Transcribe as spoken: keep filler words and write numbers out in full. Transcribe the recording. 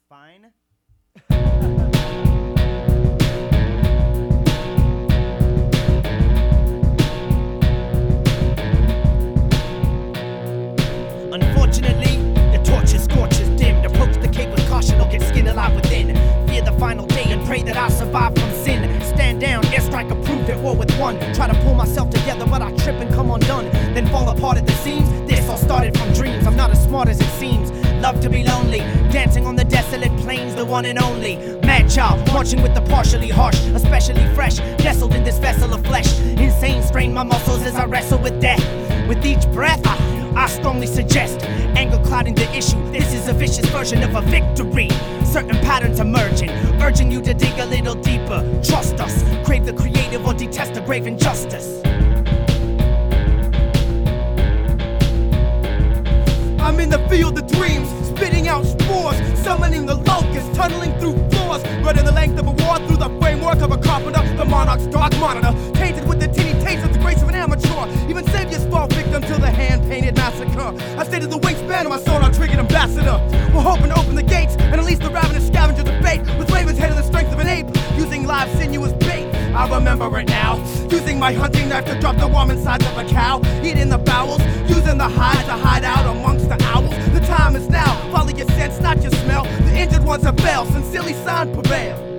Fine. Unfortunately, the torch scorches dimmed. Approach the cave with caution or get skinned alive within. Fear the final day and pray that I survive from sin. Stand down, airstrike approved at war with one. Try to pull myself together, but I trip and come undone. Then fall apart at the seams. This all started from dreams. I'm not as smart as it seems. Love to be lonely, dancing on the desolate plains, the one and only. Mad child, marching with the partially harsh, especially fresh, nestled in this vessel of flesh. Insane strain my muscles as I wrestle with death. With each breath, I, I strongly suggest anger clouding the issue. This is a vicious version of a victory. Certain patterns emerging, urging you to dig a little deeper. Trust us, crave the creative or detest a grave injustice. I'm in the field of dreams, spitting out spores, summoning the locusts, tunneling through floors, running the length of a war through the framework of a carpenter, the monarch's dark monitor, tainted with the teeny taste of the grace of an amateur. Even saviors fall victim to the hand-painted massacre. I stated the wingspan of my sonar triggered ambassador. We're hoping to open the gates and release the ravenous scavenger debate with Raven's head and the strength of an ape, using live sinuous bait. I remember it now, using my hunting knife to drop the warm insides of a cow, eating the bowels, using the hide to hide out amongst the owls. The time is now, follow your sense, not your smell. The injured ones have failed, sincerely signed, prevail.